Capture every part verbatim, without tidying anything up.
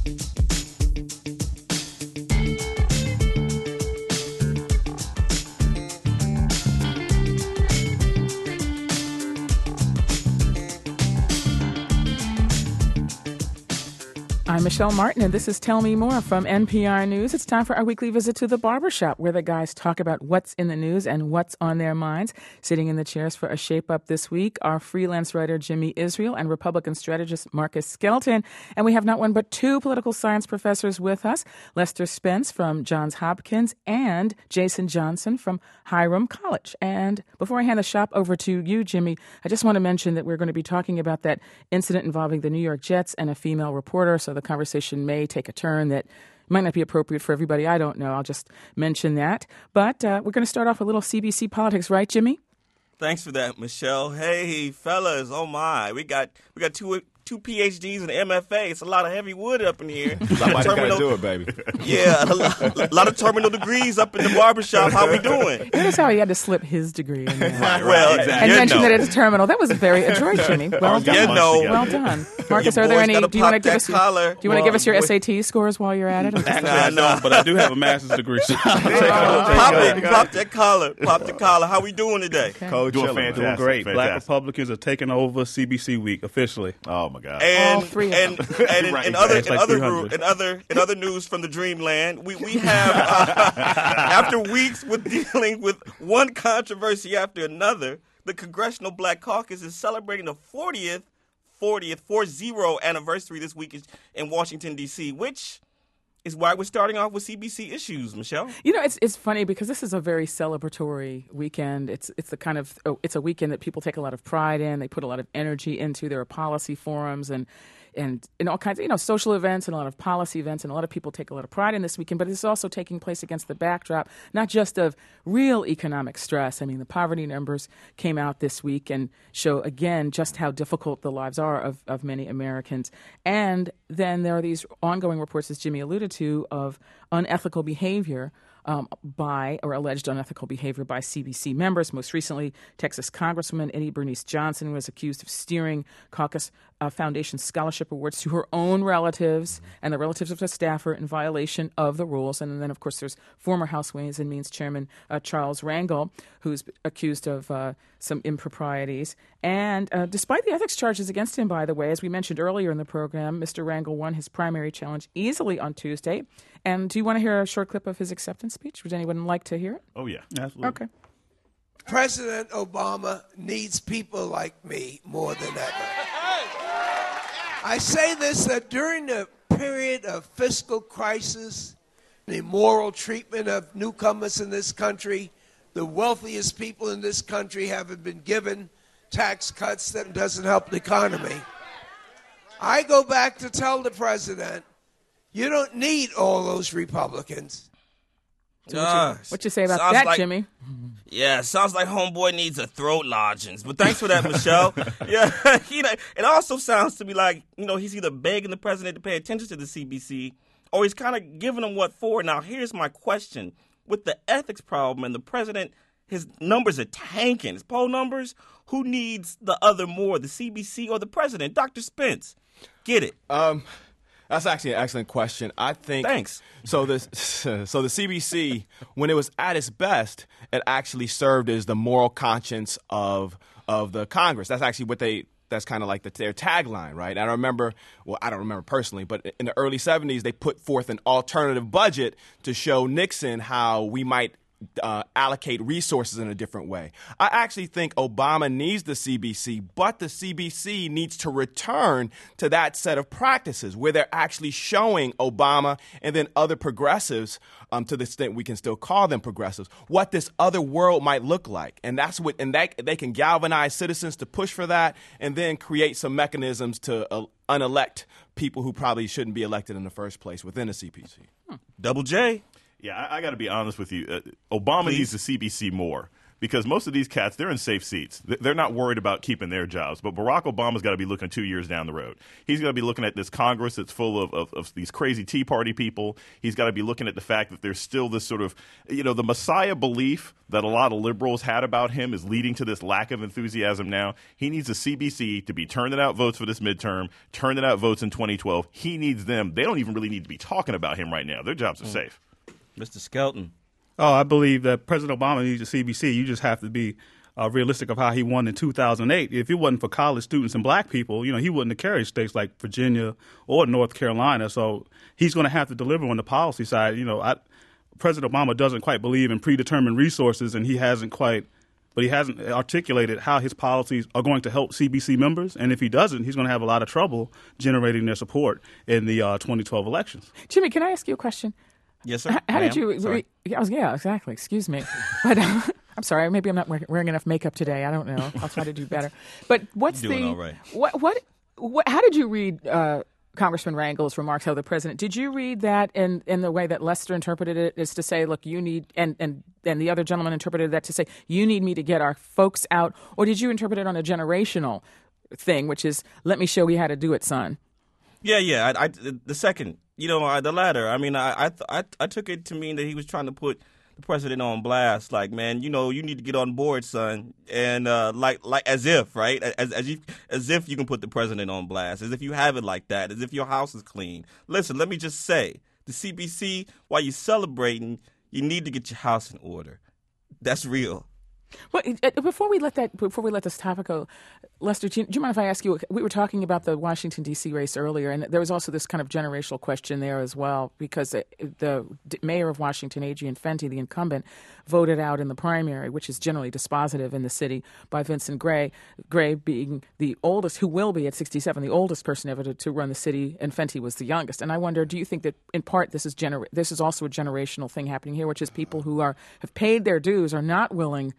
I'm Michelle Martin, and this is Tell Me More from N P R News. It's time for our weekly visit to the barbershop, where the guys talk about what's in the news and what's on their minds. Sitting in the chairs for a shape-up this week are freelance writer Jimmy Israel and Republican strategist Marcus Skelton. And we have not one but two political science professors with us, Lester Spence from Johns Hopkins and Jason Johnson from Hiram College. And before I hand the shop over to you, Jimmy, I just want to mention that we're going to be talking about that incident involving the New York Jets and a female reporter, so the conversation may take a turn that might not be appropriate for everybody. I don't know. I'll just mention that. But uh, we're going to start off with a little C B C politics, right, Jimmy? Thanks for that, Michelle. Hey, fellas, oh my, we got we got two two P H Ds and an M F A. It's a lot of heavy wood up in here. Somebody's got to do it, baby. Yeah, a lot, a lot of terminal degrees up in the barbershop. How we doing? Notice how he had to slip his degree in there. Right, well, exactly. And you mention know. that it's terminal. That was very adroit, Jimmy. Well done. You know. Well done. Marcus, Your are there boys any? gotta Do you want to pop give that us? Your, collar. do you want to give us your Well, S A T scores while you're at it? Or just- Actually, I don't, but I do have a master's degree. So Pop it, pop that collar, pop the collar. How we doing today? Okay. Cold doing chilling, man. doing great. Black Fantastic. Republicans are taking over C B C Week officially. Oh my God. And All three of and, them. and in, Right, in other it's in like other three ru- hundred. in other in other news from the dreamland, we we have uh, after weeks with dealing with one controversy after another, the Congressional Black Caucus is celebrating the fortieth fortieth four zero anniversary this week in Washington D C, which is why we're starting off with C B C issues, Michelle. You know, it's it's funny because this is a very celebratory weekend. It's it's the kind of oh, it's a weekend that people take a lot of pride in. They put a lot of energy into. There are policy forums and and and all kinds of, you know, social events and a lot of policy events, and a lot of people take a lot of pride in this weekend. But it's also taking place against the backdrop not just of real economic stress. I mean, the poverty numbers came out this week and show again just how difficult the lives are of, of many Americans. And then there are these ongoing reports, as Jimmy alluded to, of unethical behavior um, by, or alleged unethical behavior by C B C members. Most recently, Texas Congresswoman Eddie Bernice Johnson was accused of steering caucus uh, foundation scholarship awards to her own relatives and the relatives of the staffer in violation of the rules. And then, of course, there's former House Ways and Means Chairman uh, Charles Rangel, who's accused of uh, some improprieties. And uh, despite the ethics charges against him, by the way, as we mentioned earlier in the program, Mister Rangel won his primary challenge easily on Tuesday. And do you want to hear a short clip of his acceptance speech? Would anyone like to hear it? Oh yeah. Absolutely. Okay. President Obama needs people like me more than ever. I say this that during the period of fiscal crisis, the immoral treatment of newcomers in this country, the wealthiest people in this country haven't been given tax cuts that doesn't help the economy. I go back to tell the president, you don't need all those Republicans. So what, you, what you say about Sounds that, like- Jimmy? Yeah, sounds like homeboy needs a throat lodgings. But thanks for that, Michelle. Yeah, you know, it also sounds to me like, you know, he's either begging the president to pay attention to the C B C or he's kind of giving him what for. Now, here's my question. With the ethics problem and the president, his numbers are tanking, his poll numbers, who needs the other more, the C B C or the president? Doctor Spence, get it. Um, that's actually an excellent question. I think. Thanks. So the so the C B C, when it was at its best, it actually served as the moral conscience of of the Congress. That's actually what they. That's kind of like the, their tagline, right? And I remember, well, I don't remember personally, but in the early seventies, they put forth an alternative budget to show Nixon how we might uh, allocate resources in a different way. I actually think Obama needs the C B C, but the C B C needs to return to that set of practices where they're actually showing Obama and then other progressives, um, to the extent we can still call them progressives, what this other world might look like. And that's what, and that they can galvanize citizens to push for that and then create some mechanisms to uh, unelect people who probably shouldn't be elected in the first place within the C B C. Hmm. Double J. Yeah, I, I got to be honest with you. Uh, Obama Please. needs the C B C more because most of these cats, they're in safe seats. They're not worried about keeping their jobs. But Barack Obama's got to be looking two years down the road. He's got to be looking at this Congress that's full of, of, of these crazy Tea Party people. He's got to be looking at the fact that there's still this sort of, you know, the Messiah belief that a lot of liberals had about him is leading to this lack of enthusiasm now. He needs the C B C to be turning out votes for this midterm, turning out votes in twenty twelve. He needs them. They don't even really need to be talking about him right now. Their jobs are mm. safe. Mister Skelton. Oh, I believe that President Obama needs a C B C. You just have to be uh, realistic of how he won in two thousand eight. If it wasn't for college students and black people, you know, he wouldn't have carried states like Virginia or North Carolina. So he's going to have to deliver on the policy side. You know, I, President Obama doesn't quite believe in predetermined resources, and he hasn't quite, but he hasn't articulated how his policies are going to help C B C members. And if he doesn't, he's going to have a lot of trouble generating their support in the uh, twenty twelve elections. Jimmy, can I ask you a question? Yes, sir. How, how did you? Re- I was, yeah, exactly. Excuse me, but uh, I'm sorry. Maybe I'm not wearing enough makeup today. I don't know. I'll try to do better. But what's Doing the? All right. What? What? What? How did you read uh, Congressman Rangel's remarks of the president? Did you read that in, in the way that Lester interpreted it, is to say, look, you need, and and and the other gentleman interpreted that to say, you need me to get our folks out, or did you interpret it on a generational thing, which is, let me show you how to do it, son? Yeah, yeah. I, I, the second, you know, uh, the latter. I mean, I, I, I, I took it to mean that he was trying to put the president on blast. Like, man, you know, you need to get on board, son. And uh, like, like as if, right, as as, you, as if you can put the president on blast, as if you have it like that, as if your house is clean. Listen, let me just say, the C B C, while you're celebrating, you need to get your house in order. That's real. Well, before we let that, before we let this topic go, Lester, do you, do you mind if I ask you? We were talking about the Washington D C race earlier, and there was also this kind of generational question there as well, because the mayor of Washington, Adrian Fenty, the incumbent, voted out in the primary, which is generally dispositive in the city, by Vincent Gray. Gray being the oldest, who will be at sixty-seven, the oldest person ever to, to run the city, and Fenty was the youngest. And I wonder, do you think that in part this is gener- this is also a generational thing happening here, which is people who are have paid their dues are not willing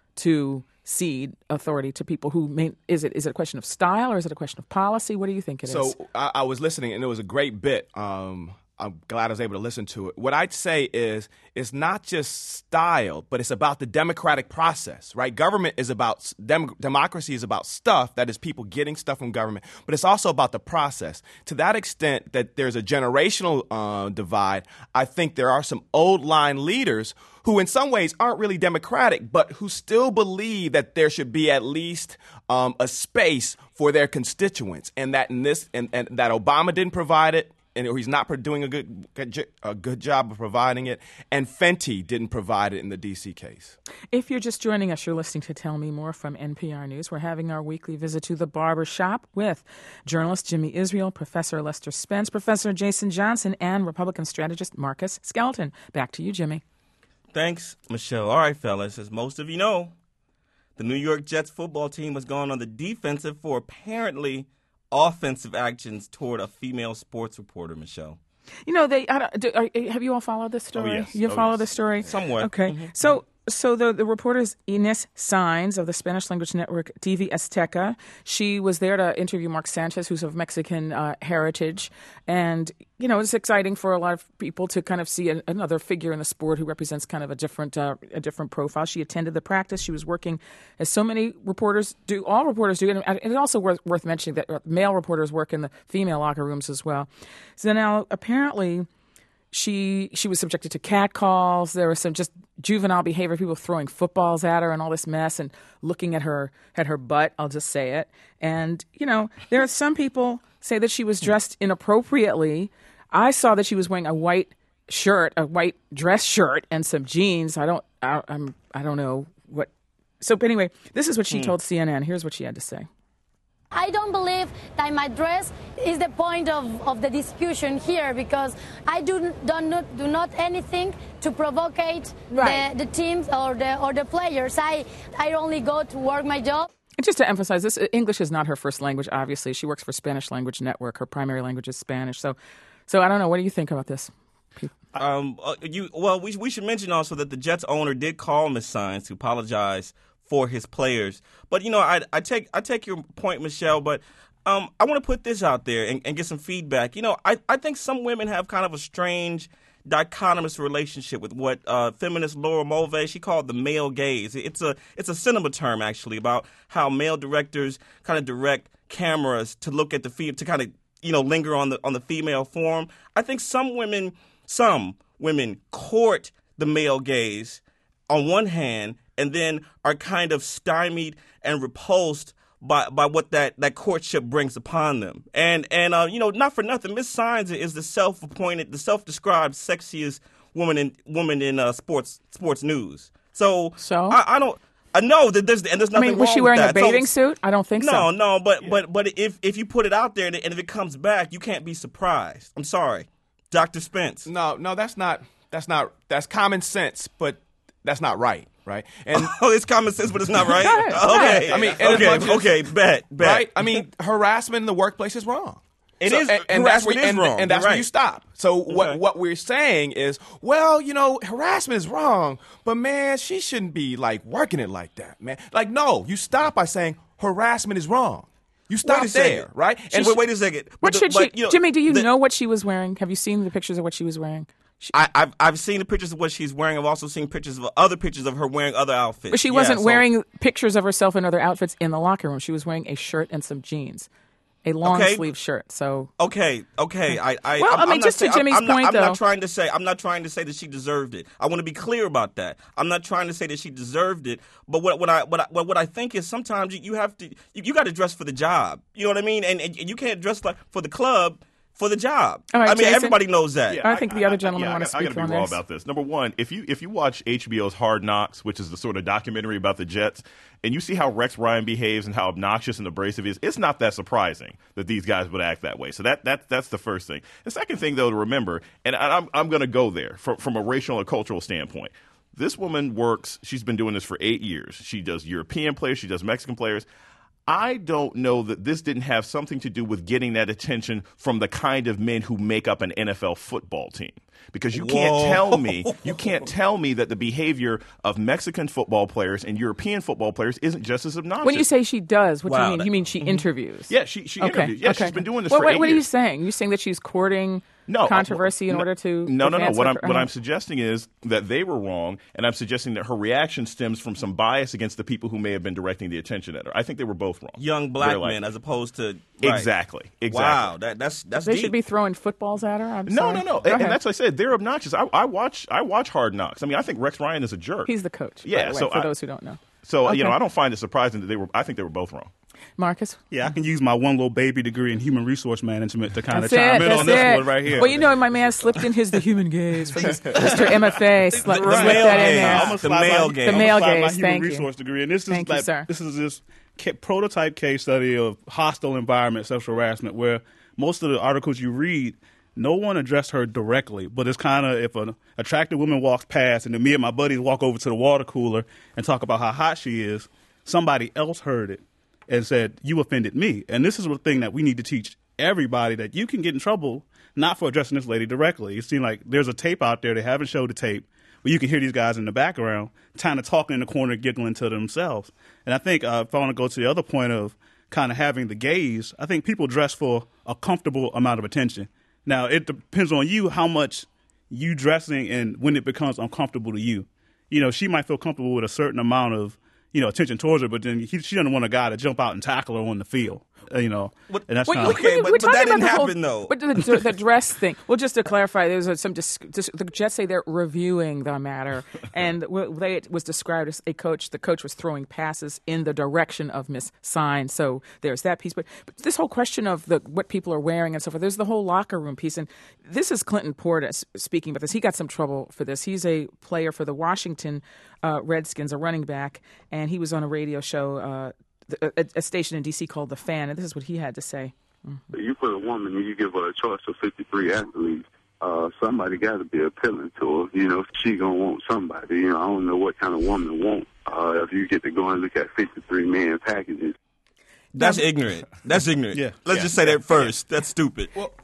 to cede authority to people who may, is it is it a question of style or is it a question of policy? What do you think it so, is? So I, I was listening, and it was a great bit. Um, I'm glad I was able to listen to it. What I'd say is it's not just style, but it's about the democratic process, right? Government is about dem- democracy is about stuff, that is people getting stuff from government, but it's also about the process. To that extent that there's a generational uh, divide, I think there are some old line leaders who in some ways aren't really democratic, but who still believe that there should be at least um, a space for their constituents, and that in this and, and that Obama didn't provide it, and or he's not doing a good, good a good job of providing it, and Fenty didn't provide it in the D C case. If you're just joining us, you're listening to Tell Me More from N P R News. We're having our weekly visit to the barber shop with journalist Jimmy Israel, Professor Lester Spence, Professor Jason Johnson, and Republican strategist Marcus Skelton. Back to you, Jimmy. Thanks, Michelle. All right, fellas, as most of you know, the New York Jets football team has gone on the defensive for apparently offensive actions toward a female sports reporter, Michelle. You know, they I don't, do, are, have you all followed this story? Oh, yes. You oh, follow yes. this story? Somewhat. Okay. Mm-hmm. So so the, the reporter is Ines Saenz of the Spanish language network T V Azteca. She was there to interview Mark Sanchez, who's of Mexican uh, heritage. And, you know, it's exciting for a lot of people to kind of see a, another figure in the sport who represents kind of a different uh, a different profile. She attended the practice. She was working, as so many reporters do, all reporters do. And it's also worth, worth mentioning that male reporters work in the female locker rooms as well. So now, apparently, She she was subjected to catcalls. There was some just juvenile behavior, people throwing footballs at her and all this mess and looking at her at her butt, I'll just say it. And, you know, there are some people say that she was dressed inappropriately. I saw that she was wearing a white shirt, a white dress shirt and some jeans. I don't I, I'm I don't know what. So anyway, this is what she hmm. told C N N. Here's what she had to say. I don't believe that my dress is the point of, of the discussion here, because I do, do, not, do not anything to provocate right. the, the teams or the or the players. I, I only go to work my job. And just to emphasize this, English is not her first language, obviously. She works for Spanish Language Network. Her primary language is Spanish. So, so I don't know. What do you think about this? Um, uh, you well, we we should mention also that the Jets owner did call Miz Saenz to apologize for his players. But, you know, I, I take I take your point, Michelle, but um, I want to put this out there and, and get some feedback. You know, I, I think some women have kind of a strange dichotomous relationship with what uh, feminist Laura Mulvey, she called the male gaze. It's a it's a cinema term, actually, about how male directors kind of direct cameras to look at the fe- to kind of you know linger on the on the female form. I think some women, some women court the male gaze on one hand, and then are kind of stymied and repulsed by by what that, that courtship brings upon them. And and uh, you know, not for nothing, Miss Signs is the self-appointed, the self-described sexiest woman in woman in uh, sports sports news. So, so? I, I don't. I know that there's and there's nothing I mean, was wrong she wearing with a that. bathing so, suit? I don't think no, so. No, no, but yeah. but but if if you put it out there and if it comes back, you can't be surprised. I'm sorry, Doctor Spence. No, no, that's not that's not that's common sense, but that's not right. Right, and oh, it's common sense, but it's not right. Okay, I mean, okay, as as, okay, bet, bet. Right, I mean, harassment in the workplace is wrong. It so, is, and, and that's where, is and, wrong, and that's right. where you stop. So okay. what what we're saying is, well, you know, harassment is wrong, but man, she shouldn't be like working it like that, man. Like, no, you stop by saying harassment is wrong. You stop there, right? And wait, wait a second. What but, should but, she, you know, Jimmy? Do you the, know what she was wearing? Have you seen the pictures of what she was wearing? She, I, I've I've seen the pictures of what she's wearing. I've also seen pictures of other pictures of her wearing other outfits. But she yeah, wasn't so, wearing pictures of herself in other outfits in the locker room. She was wearing a shirt and some jeans, a long okay. sleeve shirt. So okay, okay. I, I well, I'm, I mean, I'm just not to say, Jimmy's I'm, I'm point, not, though. I'm not trying to say I'm not trying to say that she deserved it. I want to be clear about that. I'm not trying to say that she deserved it. But what what I what I, what I think is sometimes you, you have to you, you got to dress for the job. You know what I mean? And, and you can't dress like for the club. For the job. All right, I mean, Jason? everybody knows that. Yeah, I think the other gentleman yeah, want to I, I speak gotta on be raw this. about this. Number one, if you if you watch H B O's Hard Knocks, which is the sort of documentary about the Jets, and you see how Rex Ryan behaves and how obnoxious and abrasive he is, it's not that surprising that these guys would act that way. So that that that's the first thing. The second thing, though, to remember, and I'm I'm going to go there from from a racial and cultural standpoint. This woman works. She's been doing this for eight years. She does European players. She does Mexican players. I don't know that this didn't have something to do with getting that attention from the kind of men who make up an N F L football team. Because you can't Whoa. tell me, you can't tell me that the behavior of Mexican football players and European football players isn't just as obnoxious. When you say she does, what Wow. do you mean? You mean she interviews? yeah, she she Okay. interviews. Yeah, okay. she's been doing this well, for what, eight what are you years. saying? You're saying that she's courting No, controversy uh, in no, order to no, no, no. advance What her- I'm what uh-huh. I'm suggesting is that they were wrong, and I'm suggesting that her reaction stems from some bias against the people who may have been directing the attention at her. I think they were both wrong. Young black Very likely. men as opposed to right. Exactly, exactly. Wow, that, that's that's They deep. should be throwing footballs at her. I'm No, sorry. no, no, Go and, and ahead. that's what I said. They're obnoxious. I, I watch, I watch Hard Knocks. I mean, I think Rex Ryan is a jerk. He's the coach. Yeah, by the way, so for I- those who don't know, So Okay. you know, I don't find it surprising that they were. I think they were both wrong. Marcus. Yeah, I can use my one little baby degree in human resource management to kind of That's chime it. in That's on this it. one right here. Well, you know, my man slipped in his the human gaze from his Mister M F A. Sli- slipped Right. that in gaze. there. I'm gonna The slide my- male I'm gaze. The gonna male slide my gaze, human thank you. resource degree, and this is Thank you, like sir. this is this ca- prototype case study of hostile environment sexual harassment, where most of the articles you read, no one addressed her directly, but it's kind of if an attractive woman walks past, and then me and my buddies walk over to the water cooler and talk about how hot she is, somebody else heard it and said, "You offended me." And this is the thing that we need to teach everybody, that you can get in trouble not for addressing this lady directly. It seems like there's a tape out there. They haven't showed the tape, but you can hear these guys in the background kind of talking in the corner, giggling to themselves. And I think uh, if I want to go to the other point of kind of having the gaze, I think people dress for a comfortable amount of attention. Now, it depends on you how much you dressing and when it becomes uncomfortable to you. You know, she might feel comfortable with a certain amount of, you know, attention towards her, but then he, she doesn't want a guy to jump out and tackle her on the field. Uh, you know, What- and that's Wait, kind wait, of Okay, wait, but- we're but talking that about didn't the whole- happen, though. But the, the dress thing. Well, just to clarify, there's a, some dis, dis, the Jets say they're reviewing the matter, and w- they, it was described as a coach. The coach was throwing passes in the direction of Miss Sign. So there's that piece. But, but this whole question of the what people are wearing and so forth. There's the whole locker room piece, and this is Clinton Portis speaking about this. He got some trouble for this. He's a player for the Washington uh, Redskins, a running back, and he was on a radio show. Uh, A, a station in D C called The Fan, and this is what he had to say. You put a woman and you give her a choice of fifty-three athletes, uh, somebody got to be appealing to her. You know, she going to want somebody. You know, I don't know what kind of woman want uh, if you get to go and look at fifty-three man packages. That's ignorant. That's ignorant. Yeah. Let's Yeah. just say that first. That's stupid. Well,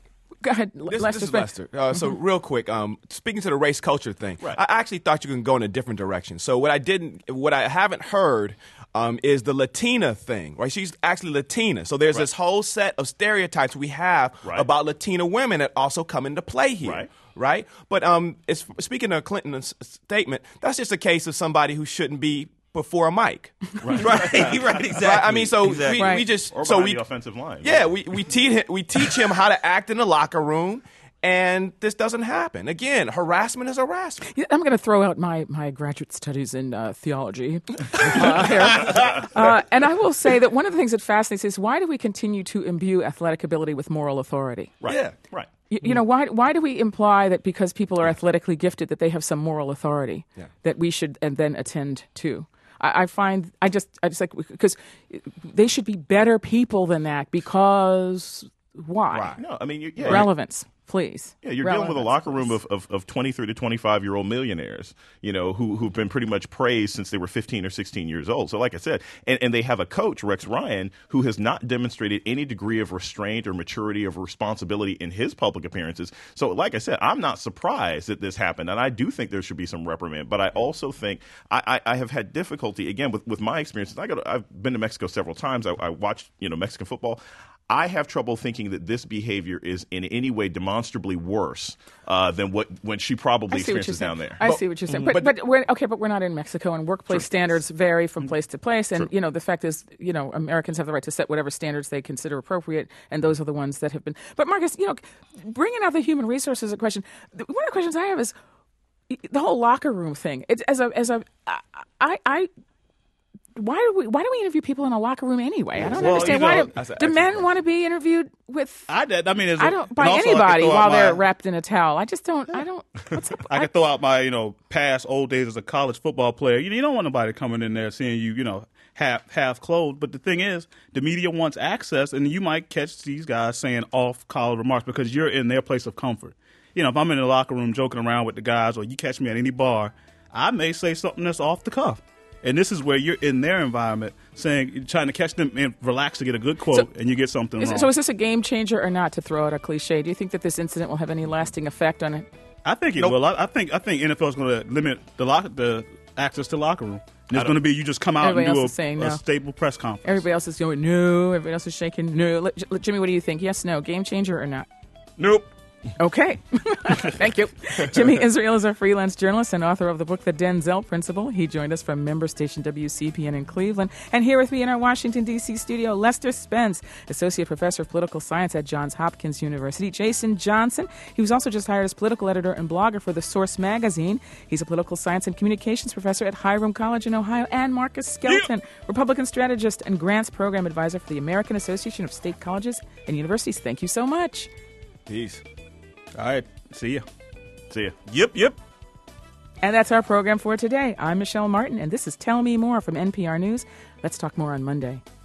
Go ahead, This, Lester. this is Lester. Uh, so real quick, um, speaking to the race culture thing, Right. I actually thought you could go in a different direction. So what I didn't, what I haven't heard um, is the Latina thing, right? She's actually Latina. So there's Right. this whole set of stereotypes we have Right. about Latina women that also come into play here. Right. Right? But um, it's, speaking of Clinton's statement, that's just a case of somebody who shouldn't be before a mic. Right, right, exactly. Right? I mean, so Exactly. we, Right. we just Or so behind we the offensive line. Yeah, we we teach him, we teach him how to act in the locker room, and this doesn't happen. Again, harassment is harassment. Yeah, I'm going to throw out my, my graduate studies in uh, theology uh, here. Uh, and I will say that one of the things that fascinates is why do we continue to imbue athletic ability with moral authority? Right. Yeah. Right. You, you know, why why do we imply that because people are athletically gifted that they have some moral authority Yeah. that we should and then attend to? I, I find I just I just like because they should be better people than that because why? No, I mean, you, yeah, Relevance, please. Yeah, you're dealing with a Relevance, locker room please. of, of, of twenty-three to twenty-five year old millionaires, you know, who, who've been pretty much praised since they were fifteen or sixteen years old. So like I said, and, and they have a coach, Rex Ryan, who has not demonstrated any degree of restraint or maturity of responsibility in his public appearances. So like I said, I'm not surprised that this happened. And I do think there should be some reprimand. But I also think I, I, I have had difficulty, again, with, with my experiences. I go to, I've been to Mexico several times. I, I watched, you know, Mexican football. I have trouble thinking that this behavior is in any way demonstrably worse uh, than what when she probably I see what you're experiences saying. down there. I But- see what you're saying. mhm. But, but- but we're okay. But we're not in Mexico, and workplace standards vary from place to place. And you know, the fact is, you know, Americans have the right to set whatever standards they consider appropriate, and those are the ones that have been. But Marcus, you know, bringing out the human resources a question. One of the questions I have is the whole locker room thing. It's as a as a I I. Why do we why do we interview people in a locker room anyway? I don't Well, understand. you know, why do, that's an do excellent men question. want to be interviewed with? I did. I mean, as a, I don't and by also I could anybody throw out while they're my- wrapped in a towel. I just don't. I don't. What's up? I could throw out my, you know, past old days as a college football player. You, you don't want nobody coming in there seeing you, you know, half half clothed. But the thing is, the media wants access, and you might catch these guys saying off-collar remarks because you're in their place of comfort. You know, if I'm in the locker room joking around with the guys, or you catch me at any bar, I may say something that's off the cuff. And this is where you're in their environment, saying, trying to catch them and relax to get a good quote, So- and you get something Is, wrong. so is this a game changer or not? To throw out a cliche, do you think that this incident will have any lasting effect on it? I think it Nope. will. I, I think I think N F L is going to limit the lock, the access to locker room. And it's going to be you just come out Everybody and do else a, is saying a no. stable press conference. Everybody else is going no. Everybody else is shaking no. Let- let- Jimmy, what do you think? Yes, no. Game changer or not? Nope. Okay. Thank you. Jimmy Israel is a freelance journalist and author of the book The Denzel Principle. He joined us from member station W C P N in Cleveland. And here with me in our Washington, D C studio, Lester Spence, Associate Professor of Political Science at Johns Hopkins University. Jason Johnson. He was also just hired as political editor and blogger for The Source magazine. He's a political science and communications professor at Hiram College in Ohio. And Marcus Skelton, Republican strategist and grants program advisor for the American Association of State Colleges and Universities. Thank you so much. Peace. All right. See ya. See ya. Yep, yep. And that's our program for today. I'm Michelle Martin, and this is Tell Me More from N P R News. Let's talk more on Monday.